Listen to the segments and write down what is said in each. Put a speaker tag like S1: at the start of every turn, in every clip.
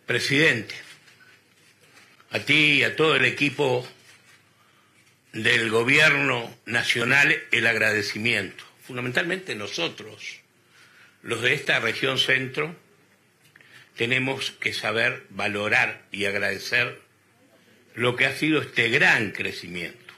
S1: Presidente, a ti y a todo el equipo del Gobierno Nacional el agradecimiento. Fundamentalmente nosotros, los de esta región centro, tenemos que saber valorar y agradecer lo que ha sido este gran crecimiento.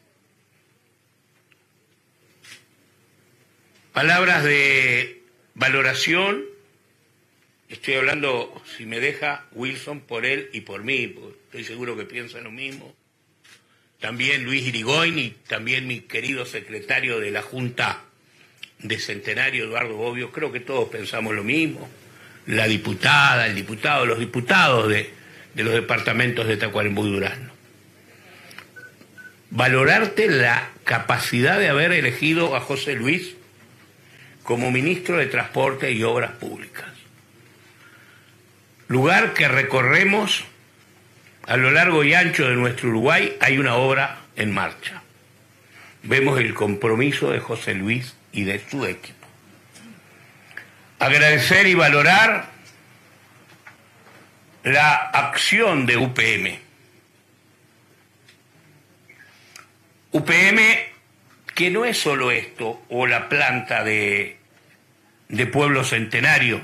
S1: Palabras de valoración. Estoy hablando, si me deja, Wilson, por él y por mí, porque estoy seguro que piensan lo mismo. También Luis Irigoyen y también mi querido secretario de la Junta de Centenario, Eduardo Bobbio, creo que todos pensamos lo mismo. La diputada, el diputado, los diputados de los departamentos de Tacuarembó y Durazno. Valorarte la capacidad de haber elegido a José Luis como ministro de Transporte y Obras Públicas. Lugar que recorremos a lo largo y ancho de nuestro Uruguay, hay una obra en marcha. Vemos el compromiso de José Luis y de su equipo. Agradecer y valorar la acción de UPM. UPM, que no es solo esto, o la planta de Pueblo Centenario,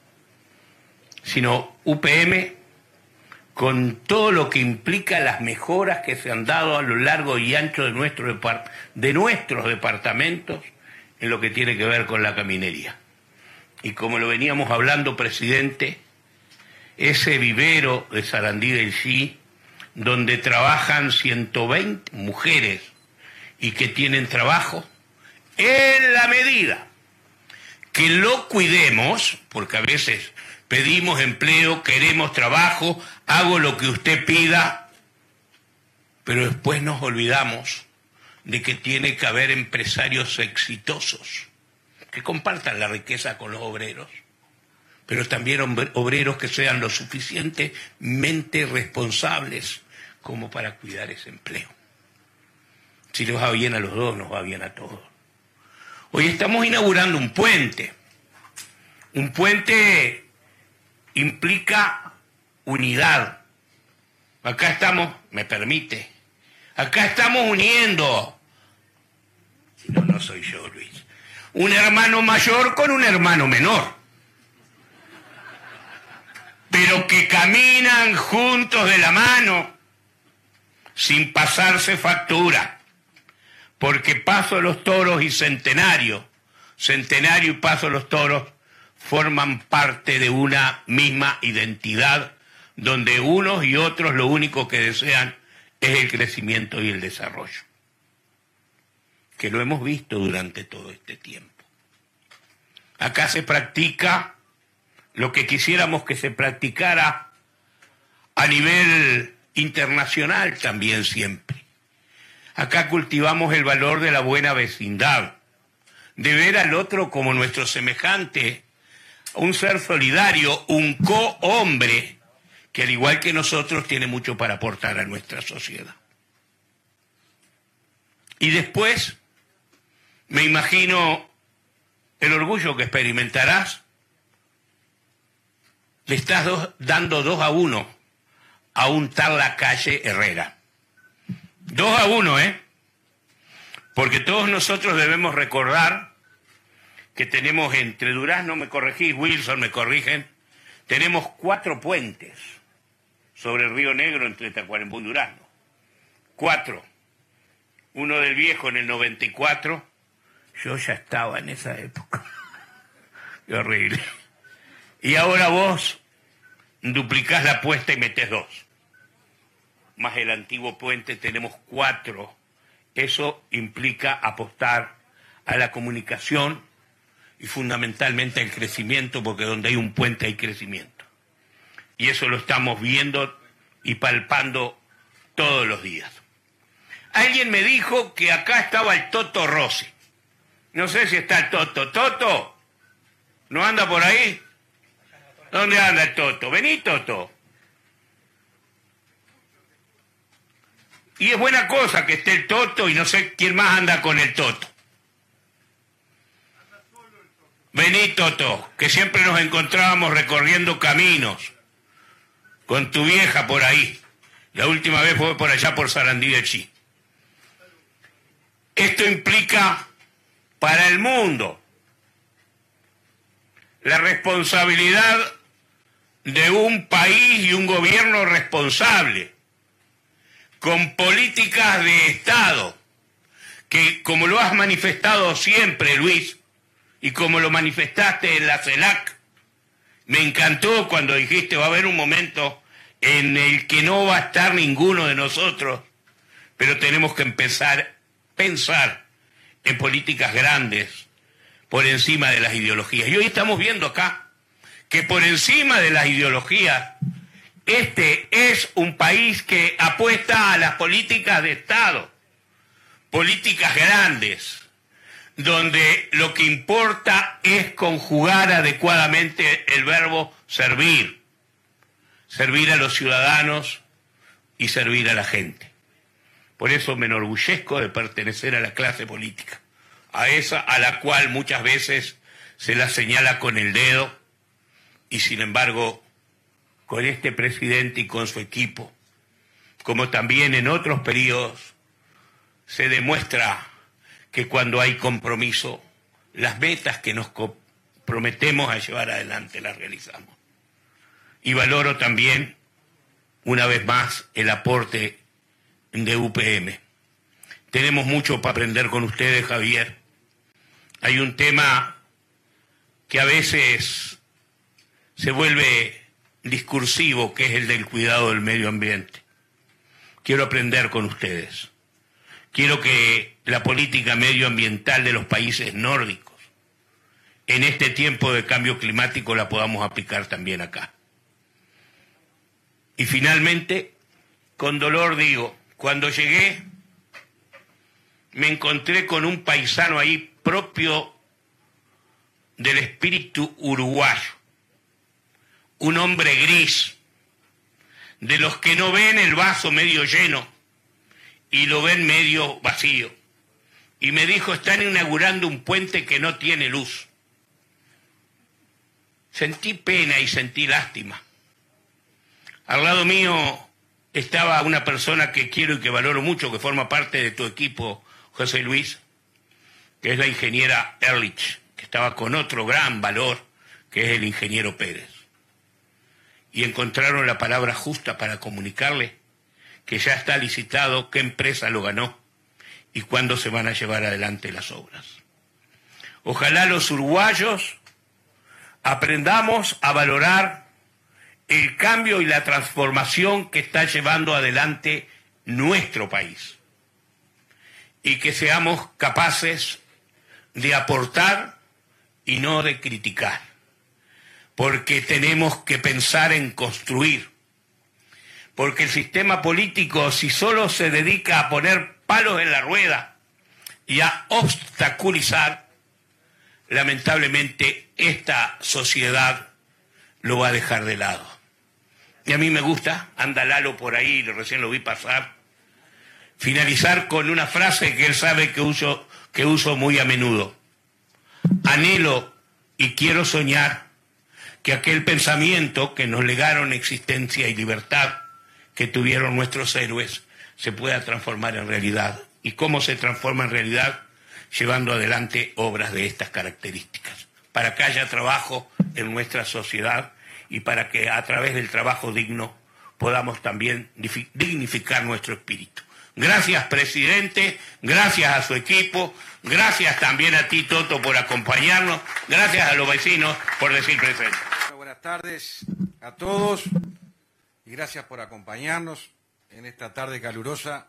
S1: sino UPM con todo lo que implica las mejoras que se han dado a lo largo y ancho de nuestros departamentos en lo que tiene que ver con la caminería. Y como lo veníamos hablando, presidente, ese vivero de Sarandí del Xi, donde trabajan 120 mujeres y que tienen trabajo, en la medida que lo cuidemos, porque a veces pedimos empleo, queremos trabajo, hago lo que usted pida, pero después nos olvidamos de que tiene que haber empresarios exitosos que compartan la riqueza con los obreros, pero también obreros que sean lo suficientemente responsables como para cuidar ese empleo. Si les va bien a los dos, nos va bien a todos. Hoy estamos inaugurando un puente. Un puente implica unidad. Acá estamos, me permite, acá estamos uniendo, no soy yo, Luis, un hermano mayor con un hermano menor, pero que caminan juntos de la mano, sin pasarse factura, porque Paso de los Toros y Centenario y Paso de los Toros forman parte de una misma identidad, donde unos y otros lo único que desean es el crecimiento y el desarrollo, que lo hemos visto durante todo este tiempo. Acá se practica lo que quisiéramos que se practicara a nivel internacional también siempre. Acá cultivamos el valor de la buena vecindad, de ver al otro como nuestro semejante, un ser solidario, un co-hombre, que al igual que nosotros tiene mucho para aportar a nuestra sociedad. Y después, me imagino el orgullo que experimentarás. Le estás dando 2-1 a un tal Lacalle Herrera. 2-1, porque todos nosotros debemos recordar que tenemos entre Durazno, me corregís, Wilson, me corrigen, tenemos 4 puentes sobre el Río Negro entre Tacuarembó y Durazno. 4. Uno del viejo en el 94, yo ya estaba en esa época. Qué horrible. Y ahora vos duplicás la apuesta y metés 2. Más el antiguo puente tenemos 4. Eso implica apostar a la comunicación y fundamentalmente al crecimiento, porque donde hay un puente hay crecimiento. Y eso lo estamos viendo y palpando todos los días. Alguien me dijo que acá estaba el Toto Rossi. No sé si está el Toto. ¿Toto? ¿No anda por ahí? ¿Dónde anda el Toto? Vení, Toto. Y es buena cosa que esté el Toto y no sé quién más anda con el Toto. Vení, Toto, que siempre nos encontrábamos recorriendo caminos. con tu vieja por ahí. La última vez fue por allá por Sarandí del Chi. Esto implica para el mundo la responsabilidad de un país y un gobierno responsable, con políticas de Estado, que como lo has manifestado siempre, Luis, y como lo manifestaste en la CELAC, me encantó cuando dijiste va a haber un momento en el que no va a estar ninguno de nosotros, pero tenemos que empezar a pensar en políticas grandes por encima de las ideologías. Y hoy estamos viendo acá que por encima de las ideologías, este es un país que apuesta a las políticas de Estado, políticas grandes, donde lo que importa es conjugar adecuadamente el verbo servir, servir a los ciudadanos y servir a la gente. Por eso me enorgullezco de pertenecer a la clase política, a esa a la cual muchas veces se la señala con el dedo, y sin embargo, con este presidente y con su equipo, como también en otros periodos, se demuestra que cuando hay compromiso, las metas que nos comprometemos a llevar adelante las realizamos. Y valoro también, una vez más, el aporte de UPM. Tenemos mucho para aprender con ustedes, Javier. Hay un tema que a veces se vuelve discursivo, que es el del cuidado del medio ambiente. Quiero aprender con ustedes. Quiero que la política medioambiental de los países nórdicos, en este tiempo de cambio climático, la podamos aplicar también acá. Y finalmente, con dolor digo, cuando llegué, me encontré con un paisano ahí propio del espíritu uruguayo, un hombre gris, de los que no ven el vaso medio lleno y lo ven medio vacío. Y me dijo, están inaugurando un puente que no tiene luz. Sentí pena y sentí lástima. Al lado mío estaba una persona que quiero y que valoro mucho, que forma parte de tu equipo, José Luis, que es la ingeniera Ehrlich, que estaba con otro gran valor, que es el ingeniero Pérez. Y encontraron la palabra justa para comunicarle que ya está licitado, qué empresa lo ganó y cuándo se van a llevar adelante las obras. Ojalá los uruguayos aprendamos a valorar el cambio y la transformación que está llevando adelante nuestro país y que seamos capaces de aportar y no de criticar, porque tenemos que pensar en construir, porque el sistema político, si solo se dedica a poner palos en la rueda y a obstaculizar, lamentablemente esta sociedad lo va a dejar de lado. Y a mí me gusta, anda Lalo por ahí, recién lo vi pasar, finalizar con una frase que él sabe que uso muy a menudo. Anhelo y quiero soñar que aquel pensamiento que nos legaron existencia y libertad que tuvieron nuestros héroes se pueda transformar en realidad. ¿Y cómo se transforma en realidad? Llevando adelante obras de estas características, para que haya trabajo en nuestra sociedad y para que a través del trabajo digno podamos también dignificar nuestro espíritu. Gracias, presidente, gracias a su equipo, gracias también a ti, Toto, por acompañarnos, gracias a los vecinos por decir presente.
S2: Buenas tardes a todos y gracias por acompañarnos en esta tarde calurosa,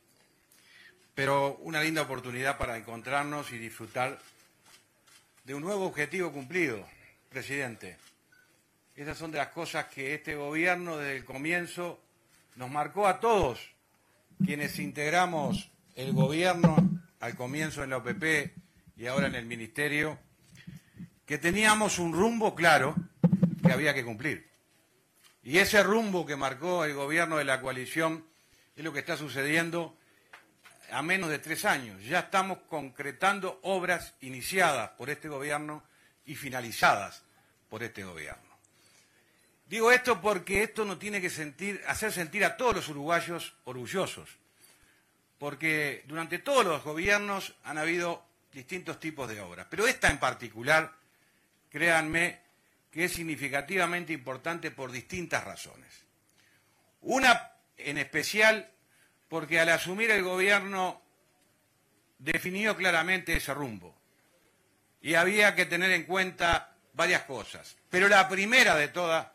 S2: pero una linda oportunidad para encontrarnos y disfrutar de un nuevo objetivo cumplido, presidente. Esas son de las cosas que este gobierno desde el comienzo nos marcó a todos, quienes integramos el gobierno al comienzo en la OPP y ahora en el ministerio, que teníamos un rumbo claro que había que cumplir. Y ese rumbo que marcó el gobierno de la coalición es lo que está sucediendo a menos de 3 años. Ya estamos concretando obras iniciadas por este gobierno y finalizadas por este gobierno. Digo esto porque esto nos tiene que hacer sentir a todos los uruguayos orgullosos, porque durante todos los gobiernos han habido distintos tipos de obras, pero esta en particular, créanme, que es significativamente importante por distintas razones. Una en especial porque al asumir el gobierno definió claramente ese rumbo y había que tener en cuenta varias cosas, pero la primera de todas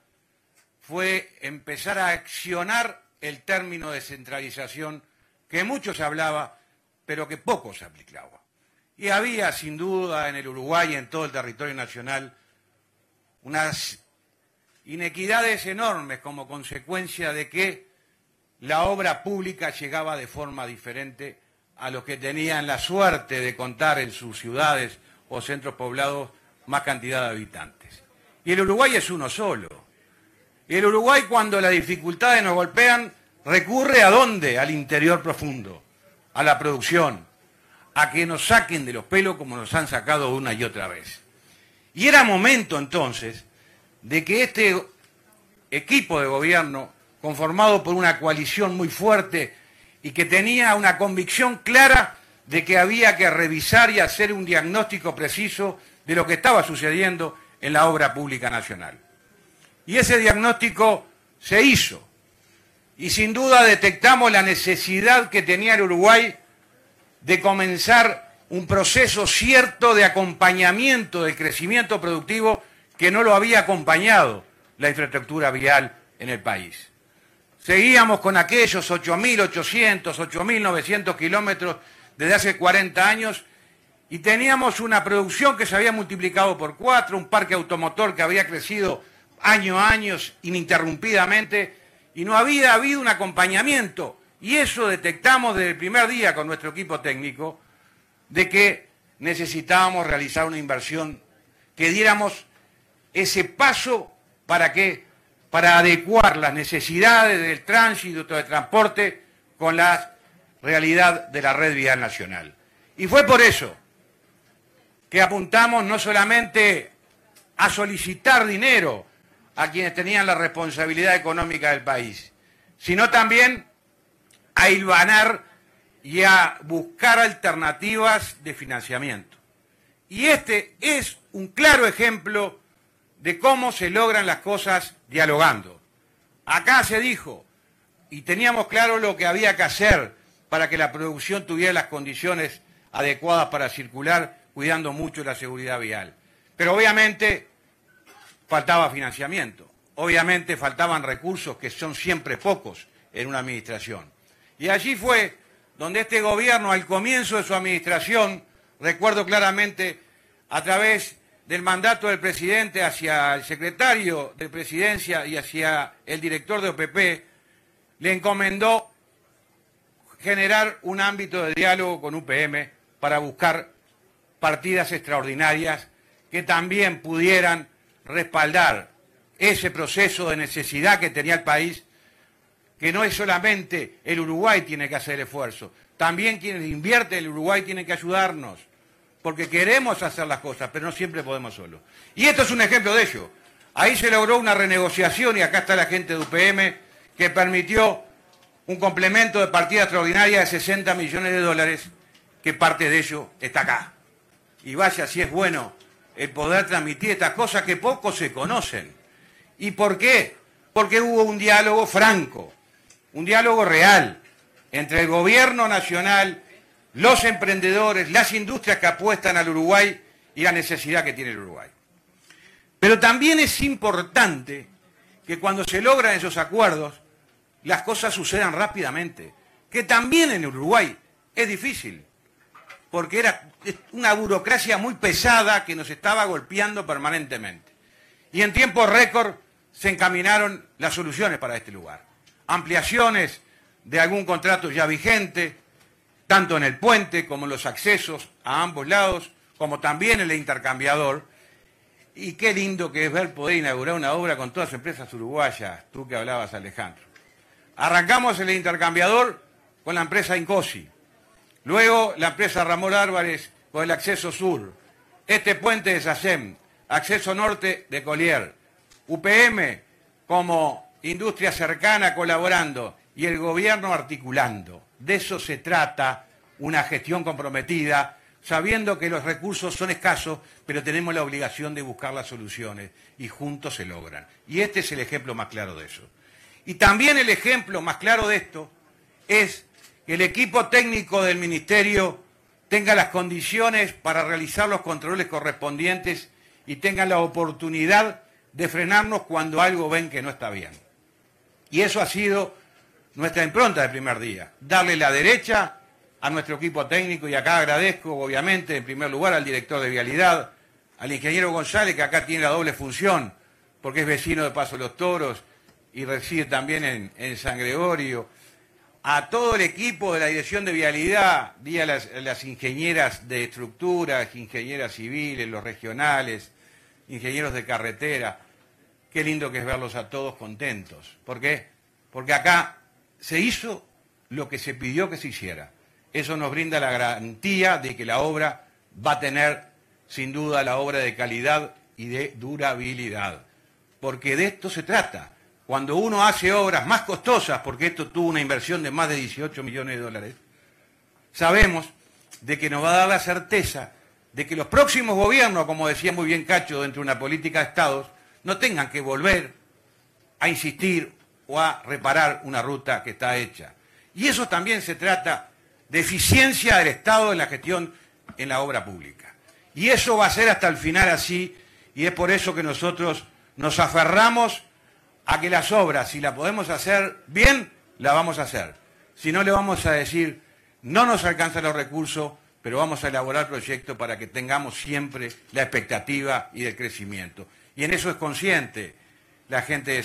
S2: fue empezar a accionar el término descentralización que mucho se hablaba, pero que poco se aplicaba. Y había, sin duda, en el Uruguay y en todo el territorio nacional, unas inequidades enormes como consecuencia de que la obra pública llegaba de forma diferente a los que tenían la suerte de contar en sus ciudades o centros poblados más cantidad de habitantes. Y el Uruguay es uno solo. Y el Uruguay, cuando las dificultades nos golpean, recurre ¿a dónde? Al interior profundo, a la producción, a que nos saquen de los pelos como nos han sacado una y otra vez. Y era momento entonces de que este equipo de gobierno, conformado por una coalición muy fuerte y que tenía una convicción clara de que había que revisar y hacer un diagnóstico preciso de lo que estaba sucediendo en la obra pública nacional. Y ese diagnóstico se hizo. Y sin duda detectamos la necesidad que tenía el Uruguay de comenzar un proceso cierto de acompañamiento del crecimiento productivo que no lo había acompañado la infraestructura vial en el país. Seguíamos con aquellos 8.800, 8.900 kilómetros desde hace 40 años y teníamos una producción que se había multiplicado por 4, un parque automotor que había crecido año a año ininterrumpidamente y no había habido un acompañamiento. Y eso detectamos desde el primer día con nuestro equipo técnico, de que necesitábamos realizar una inversión, que diéramos ese paso para adecuar las necesidades del tránsito, del transporte, con la realidad de la red vial nacional. Y fue por eso que apuntamos no solamente a solicitar dinero a quienes tenían la responsabilidad económica del país, sino también a hilvanar y a buscar alternativas de financiamiento. Y este es un claro ejemplo de cómo se logran las cosas dialogando. Acá se dijo, y teníamos claro lo que había que hacer para que la producción tuviera las condiciones adecuadas para circular, cuidando mucho la seguridad vial. Pero obviamente faltaba financiamiento, obviamente faltaban recursos que son siempre pocos en una administración. Y allí fue donde este gobierno, al comienzo de su administración, recuerdo claramente, a través del mandato del presidente hacia el secretario de Presidencia y hacia el director de OPP, le encomendó generar un ámbito de diálogo con UPM para buscar partidas extraordinarias que también pudieran respaldar ese proceso de necesidad que tenía el país, que no es solamente el Uruguay tiene que hacer el esfuerzo, también quienes invierten en el Uruguay tienen que ayudarnos, porque queremos hacer las cosas, pero no siempre podemos solos. Y esto es un ejemplo de ello. Ahí se logró una renegociación, y acá está la gente de UPM, que permitió un complemento de partida extraordinaria de 60 millones de dólares, que parte de ello está acá. Y vaya si es bueno el poder transmitir estas cosas que pocos se conocen. ¿Y por qué? Porque hubo un diálogo franco, un diálogo real entre el gobierno nacional, los emprendedores, las industrias que apuestan al Uruguay y la necesidad que tiene el Uruguay. Pero también es importante que cuando se logran esos acuerdos, las cosas sucedan rápidamente, que también en Uruguay es difícil, porque era una burocracia muy pesada que nos estaba golpeando permanentemente. Y en tiempo récord se encaminaron las soluciones para este lugar. Ampliaciones de algún contrato ya vigente, tanto en el puente como en los accesos a ambos lados, como también en el intercambiador. Y qué lindo que es ver poder inaugurar una obra con todas las empresas uruguayas, tú que hablabas, Alejandro. Arrancamos el intercambiador con la empresa Incosi, luego la empresa Ramón Álvarez con el acceso sur, este puente de SACEM, acceso norte de Collier, UPM como industria cercana colaborando y el gobierno articulando. De eso se trata una gestión comprometida, sabiendo que los recursos son escasos, pero tenemos la obligación de buscar las soluciones y juntos se logran. Y este es el ejemplo más claro de eso. Y también el ejemplo más claro de esto es que el equipo técnico del Ministerio tenga las condiciones para realizar los controles correspondientes y tenga la oportunidad de frenarnos cuando algo ven que no está bien. Y eso ha sido nuestra impronta del primer día, darle la derecha a nuestro equipo técnico, y acá agradezco obviamente en primer lugar al director de Vialidad, al ingeniero González, que acá tiene la doble función, porque es vecino de Paso de los Toros y reside también en San Gregorio, a todo el equipo de la Dirección de Vialidad, las ingenieras de estructuras, ingenieras civiles, los regionales, ingenieros de carretera. Qué lindo que es verlos a todos contentos. ¿Por qué? Porque acá se hizo lo que se pidió que se hiciera. Eso nos brinda la garantía de que la obra va a tener, sin duda, la obra de calidad y de durabilidad. Porque de esto se trata. Cuando uno hace obras más costosas, porque esto tuvo una inversión de más de 18 millones de dólares, sabemos de que nos va a dar la certeza de que los próximos gobiernos, como decía muy bien Cacho, dentro de una política de Estados, no tengan que volver a insistir o a reparar una ruta que está hecha. Y eso también se trata de eficiencia del Estado en la gestión en la obra pública. Y eso va a ser hasta el final así, y es por eso que nosotros nos aferramos a que las obras, si las podemos hacer bien, las vamos a hacer. Si no, le vamos a decir, no nos alcanzan los recursos, pero vamos a elaborar proyectos para que tengamos siempre la expectativa y el crecimiento. Y en eso es consciente la gente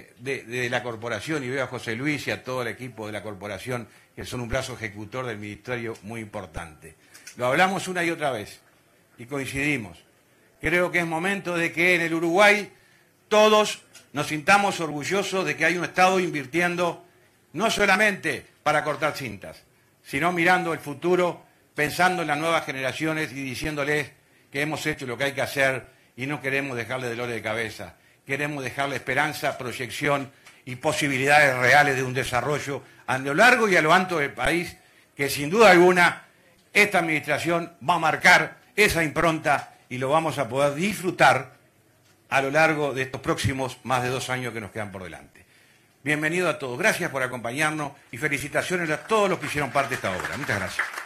S2: de la corporación, y veo a José Luis y a todo el equipo de la corporación, que son un brazo ejecutor del Ministerio muy importante. Lo hablamos una y otra vez y coincidimos. Creo que es momento de que en el Uruguay todos nos sintamos orgullosos de que hay un Estado invirtiendo no solamente para cortar cintas, sino mirando el futuro, pensando en las nuevas generaciones y diciéndoles que hemos hecho lo que hay que hacer y no queremos dejarle dolores de cabeza. Queremos dejarle esperanza, proyección y posibilidades reales de un desarrollo a lo largo y a lo ancho del país, que sin duda alguna esta administración va a marcar esa impronta y lo vamos a poder disfrutar a lo largo de estos próximos más de 2 años que nos quedan por delante. Bienvenido a todos, gracias por acompañarnos y felicitaciones a todos los que hicieron parte de esta obra. Muchas gracias.